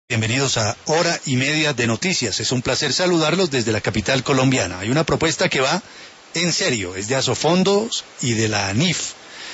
Bienvenidos a Hora y Media de Noticias. Es un placer saludarlos desde la capital colombiana. Hay una propuesta que va en serio, es de Asofondos y de la ANIF.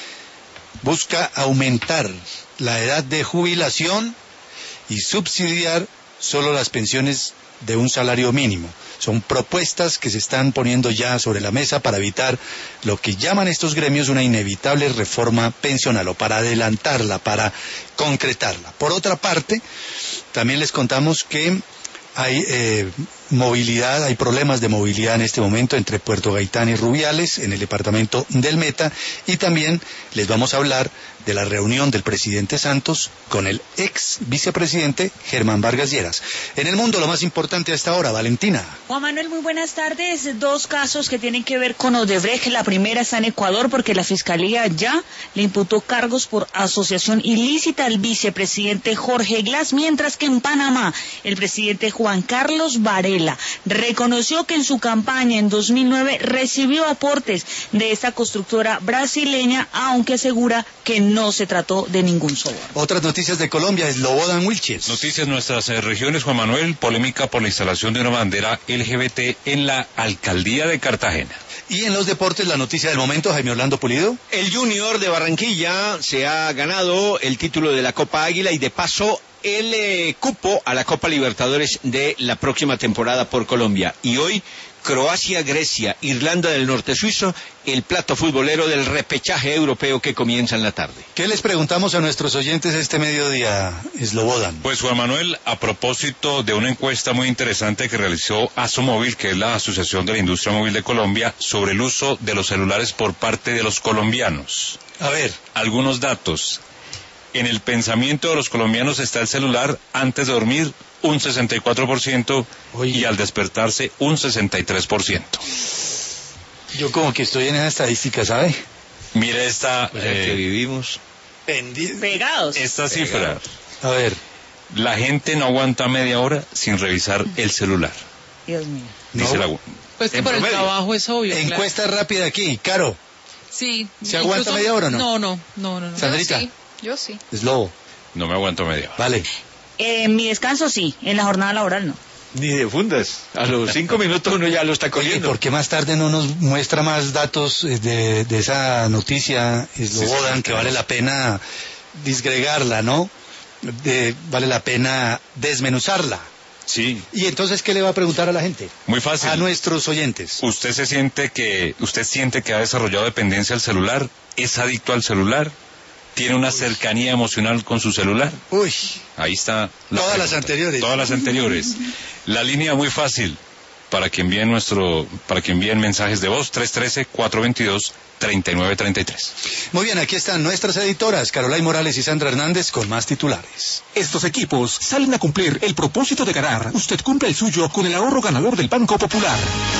Busca aumentar la edad de jubilación y subsidiar solo las pensiones de un salario mínimo. Son propuestas que se están poniendo ya sobre la mesa para evitar lo que llaman estos gremios una inevitable reforma pensional, o para adelantarla, para concretarla. Por otra parte, también les contamos que hay movilidad, hay problemas de movilidad en este momento entre Puerto Gaitán y Rubiales, en el departamento del Meta, y también les vamos a hablar de la reunión del presidente Santos con el ex vicepresidente Germán Vargas Lleras. En el mundo, lo más importante a esta hora, Valentina. Juan Manuel, muy buenas tardes. Dos casos que tienen que ver con Odebrecht. La primera está en Ecuador porque la Fiscalía ya le imputó cargos por asociación ilícita al vicepresidente Jorge Glass, mientras que en Panamá el presidente Juan Carlos Varela reconoció que en su campaña en 2009 recibió aportes de esta constructora brasileña, aunque asegura que no se trató de ningún soborno. Otras noticias de Colombia, Slobodan Wilches. Noticias de nuestras regiones, Juan Manuel. Polémica por la instalación de una bandera LGBT en la alcaldía de Cartagena. Y en los deportes, la noticia del momento, Jaime Orlando Pulido. El Junior de Barranquilla se ha ganado el título de la Copa Águila y de paso el cupo a la Copa Libertadores de la próxima temporada por Colombia. Y hoy Croacia, Grecia, Irlanda del Norte Suizo, el plato futbolero del repechaje europeo que comienza en la tarde. ¿Qué les preguntamos a nuestros oyentes este mediodía, Slobodan? Pues Juan Manuel, a propósito de una encuesta muy interesante que realizó Asomóvil, que es la Asociación de la Industria Móvil de Colombia, sobre el uso de los celulares por parte de los colombianos. A ver. Algunos datos. En el pensamiento de los colombianos está el celular antes de dormir un 64%. Oye. Y al despertarse un 63%. Yo como que estoy en esa estadística, ¿sabe? Mire esta... que vivimos pegados. Esta cifra. A ver. La gente no aguanta media hora sin revisar el celular. Dios mío. Dice No. la... Pues que por el trabajo es obvio. Encuesta rápida aquí, Caro. Sí. ¿Se aguanta media hora o no? No. Sandrita. Yo sí. Slobo. No me aguanto media hora. Vale. En mi descanso sí, en la jornada laboral no. Ni de fundas. A los 5 minutos uno ya lo está Oye, cogiendo. ¿por qué más tarde no nos muestra más datos de esa noticia, Slobodan, que vale la pena disgregarla, ¿no? Vale la pena desmenuzarla. Sí. ¿Y entonces qué le va a preguntar a la gente? Muy fácil. A nuestros oyentes. ¿Usted siente que ha desarrollado dependencia al celular? ¿Es adicto al celular? ¿Tiene una cercanía emocional con su celular? Uy. Ahí está. Todas las anteriores. Todas las anteriores. La línea muy fácil para que envíen mensajes de voz, 313-422-3933. Muy bien, aquí están nuestras editoras, Carolay Morales y Sandra Hernández, con más titulares. Estos equipos salen a cumplir el propósito de ganar. Usted cumple el suyo con el ahorro ganador del Banco Popular.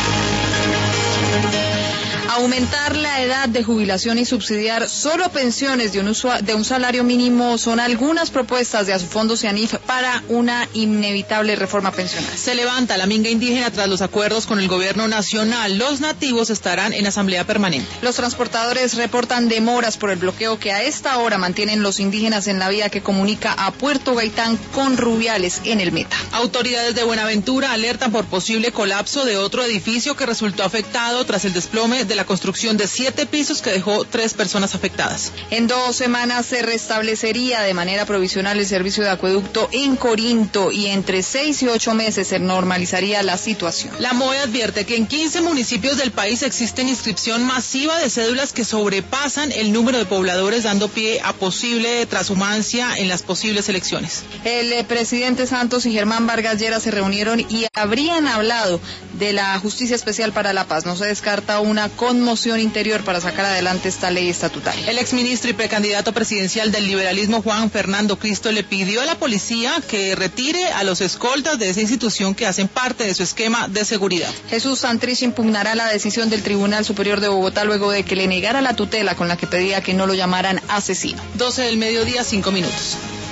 Aumentar la edad de jubilación y subsidiar solo pensiones de un salario mínimo son algunas propuestas de Asofondos y ANIF para una inevitable reforma pensional. Se levanta la minga indígena tras los acuerdos con el gobierno nacional. Los nativos estarán en asamblea permanente. Los transportadores reportan demoras por el bloqueo que a esta hora mantienen los indígenas en la vía que comunica a Puerto Gaitán con Rubiales en el Meta. Autoridades de Buenaventura alertan por posible colapso de otro edificio que resultó afectado tras el desplome de la construcción de 7 pisos que dejó 3 personas afectadas. En 2 semanas se restablecería de manera provisional el servicio de acueducto en Corinto y entre 6 y 8 meses se normalizaría la situación. La MOE advierte que en 15 municipios del país existe inscripción masiva de cédulas que sobrepasan el número de pobladores, dando pie a posible transhumancia en las posibles elecciones. El presidente Santos y Germán Vargas Lleras se reunieron y habrían hablado de la Justicia Especial para la Paz. No se descarta una conmoción interior para sacar adelante esta ley estatutaria. El exministro y precandidato presidencial del liberalismo, Juan Fernando Cristo, le pidió a la policía que retire a los escoltas de esa institución que hacen parte de su esquema de seguridad. Jesús Santrich impugnará la decisión del Tribunal Superior de Bogotá luego de que le negara la tutela con la que pedía que no lo llamaran asesino. 12 del mediodía, 5 minutos.